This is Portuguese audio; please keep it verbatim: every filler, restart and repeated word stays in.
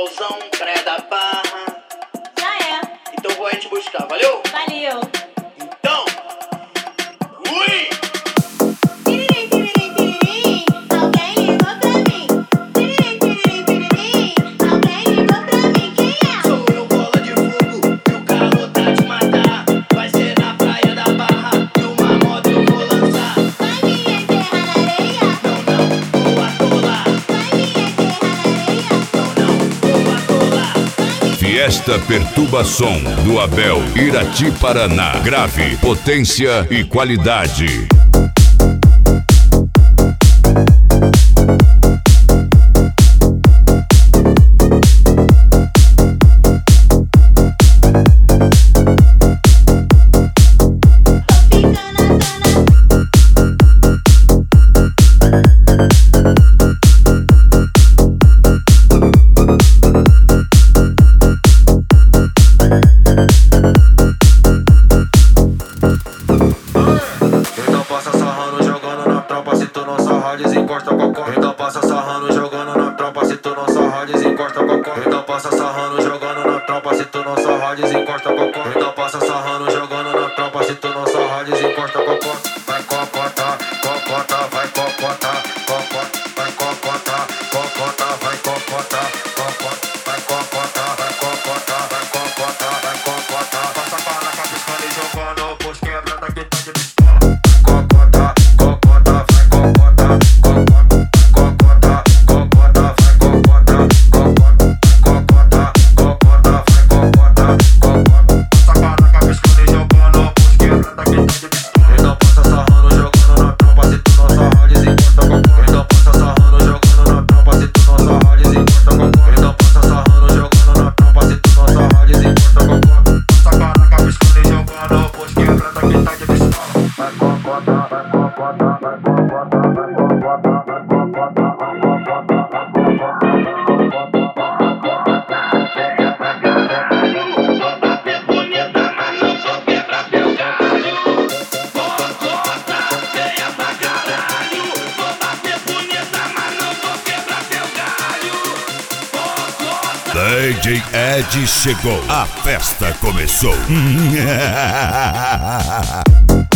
flowzão, praia da Barra. Já é. Então vou aí te buscar, valeu? Valeu. Então, ui! Tiririm, tiririm, tiririm, alguém ligou pra mim. Tiririm, tiririm, tiririm, alguém ligou pra mim. Quem é? Sou eu, bola de fogo, e o calor tá te matar. Vai ser na praia da Barra, e uma moda eu vou lançar. Vai me enterrar na areia? Não, não, vou atolar. Vai me enterrar na areia? Não, não, vou atolar. Fiesta Perturbação do Abel, Irati, Paraná. Grave, potência e qualidade. Então passa sarrando, jogando na tropa, se tu não sarrar, desencosta cocô. Então passa sarrando, jogando na tropa, se tu não sarrar, desencosta cocô. Então passa sarrando, jogando na tropa, se tu não sarrar, desencosta cocô. Então passa sarrando, jogando na tropa, se tu não sarrar, desencosta cocô. Vai cocota, cocota, vai cocota, cocota, vai cocota, cocota, vai cocota, cocota, vai cocota, vai cocota, vai cocota, vai cocota. Passa para cá piscando e jogando, pois quebra que tá de pistola. Cocota, cocota, vai cocota, cocota, cocota, cocota, vai cocota, cocota, cocota, cocota, vai cocota, cocota. Passa para cá piscando e jogando, pois quebra que tá de pistola. Então passa sarrando, jogando na tropa, se tu não sarrar, desencosta cocô. Então passa sarrando, jogando na tropa, se tu não sarrar, desencosta cocô. Então passa sarrando, jogando na tropa, se tu não sarrar, desencosta cocô. Passa para cá piscando e jogando, pois quebra que tá de pistola. Vai cocota, vai cocota, vai cocota, vai cocota, vai cocota, vai cocota, vai cocota, D J Ed chegou, a festa começou.